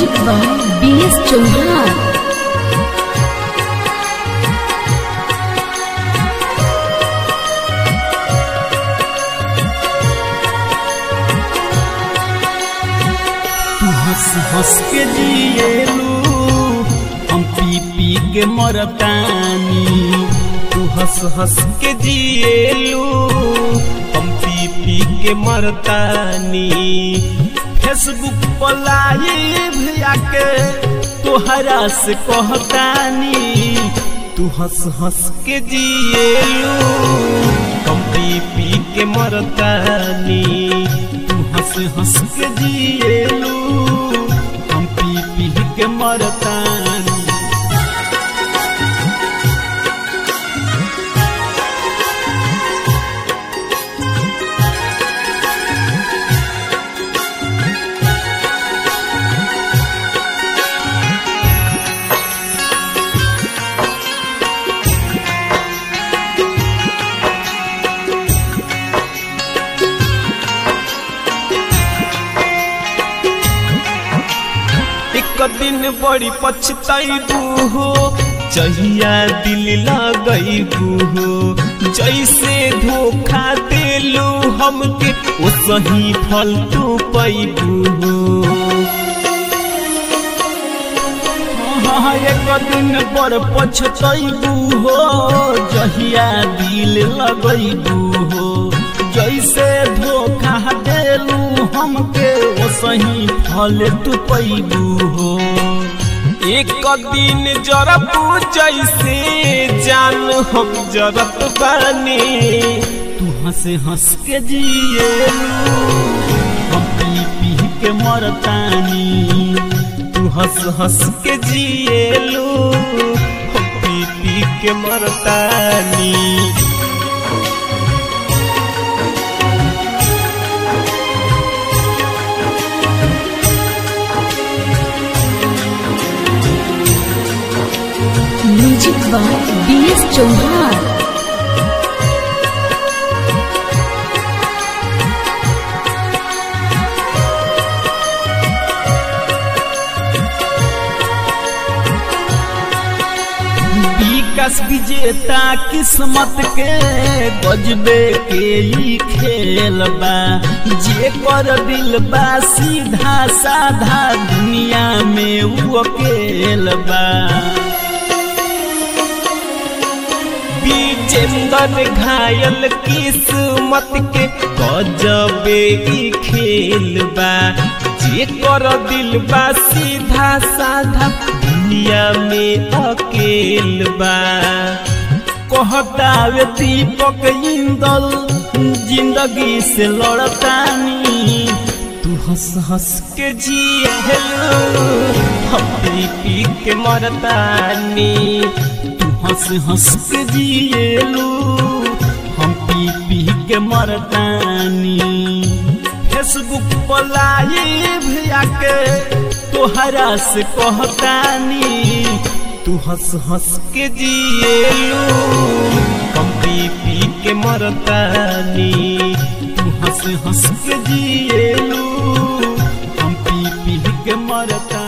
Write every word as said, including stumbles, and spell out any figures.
Music by B S Chauhan. तू हंस हंस के जिएलू हम पी पी के मरतानी। तू हंस हंस के जिएलू हम पी पी के मरतानी। फेसबुक पर लाइव आके तोहरा से कहतानी। तू हंस हंस के जिएलू हम पी पी के मरतानी। तू हंस हंस के जिएलू हम पी पी के मरतानी। एक दिन बड़ी पछताइबू हो जहिया दिल लगइबू हो। जैसे धोखा देलू हमके ओ सही फल तू पैबू हो। हाँ एक दिन बड़ पछताइबू हो जहिया दिल लगइबू हो। जैसे धोखा देलू हमके ओ सही फल तू पैबू हो। एक दिन जरबू जैसे जान हम जरत बानी। तू हंस हंस के जिएलू हम पी पी के मरतानी। तू हंस हंस के जिएलू हम पी पी के मरतानी। Music by B S Chauhan. Vikas Vijeta किस्मत के गजबे के ही खेल बा। जे कर दिल बा सीधा साधा दुनिया में वो अकेल बा। विजेंदर घायल किस्मत के गजबे ही खेल बा। जे कर दिल बा सीधा साधा दुनिया में अकेल बा। कहतावे दीपक इंदल जिंदगी से लड़तानी। तू हंस हंस के जिएलू हम पी पी के मरतानी। तू हंस हंस के जिएलू हम पी पी के मरतानी। फेसबुक पर लाइव आके तोहरा से कहतानी। तू हंस हंस के जिएलू हम पी पी के मरतानी। तू हंस हंस के जिएलू हम पी पी के मरतानी।